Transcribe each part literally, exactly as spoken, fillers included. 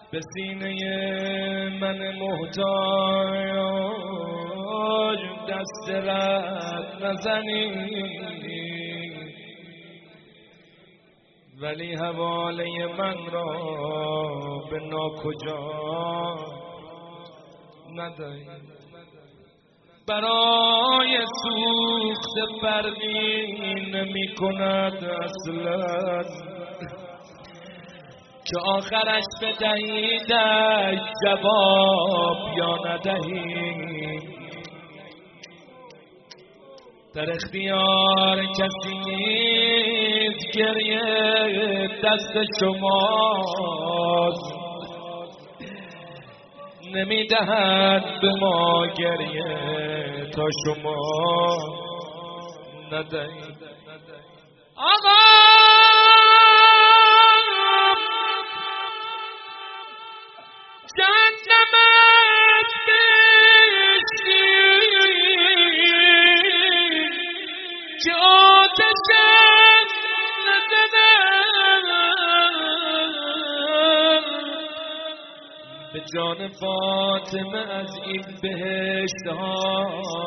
به سینه من محتاج دست رد نزنی، ولی حواله من را به ناکجا ندهی. برای سوخت فرقی نمی کند اصلا که آخرش بدهیدش جواب یا ندهی. در اختیار کسی نیست گریه دست شماست، نمی دهد به ما گریه تا شما ندهید. آقا جهنمت بشی که آتشت ندهد، به جان فاطمه از این بهشت ها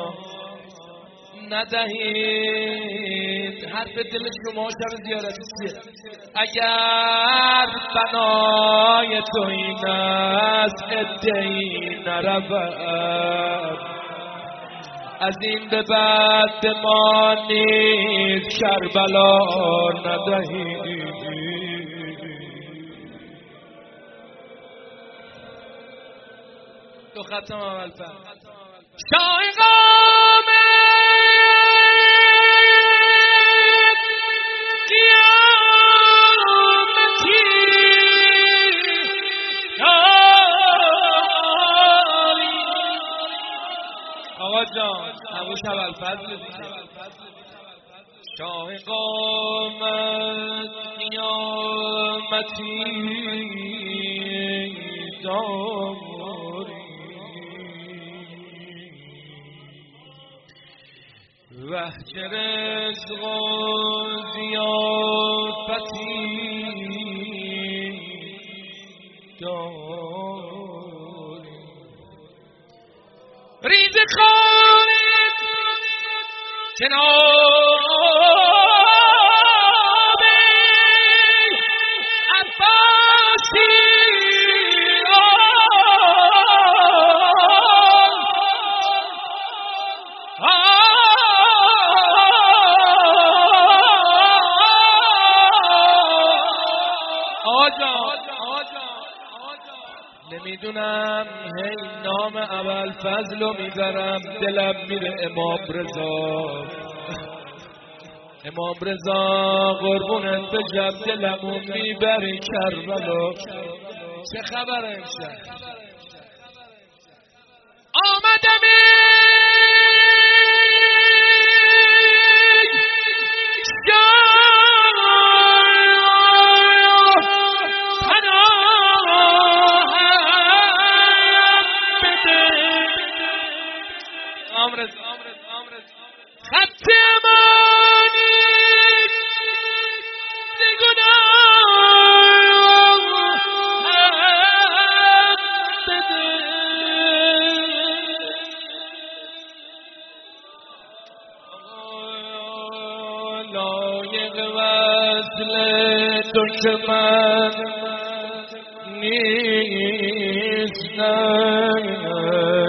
ندهید. حرف دل شما شب زیارتی چیه؟ اگر بنای تو این است ادعی نرود، از این به بعد به ما نیز کربلا ندهید. دو ختم اول پر شاه قامت قیامتی آقا جان همون اول فضل دیگه. شاه قامت قیامتی داری، وحج رزق و ضیافتی داری، ریز خالد جناب عباسی نمیدونم هی نام اول فضل رو میذارم دلم میره امام رضا. امام رضا قربونت به جب دلمو میبری کربلا. چه خبر امشب؟ آمدم خط امانی نگناه بده، لایق وصل تو که من نیستم.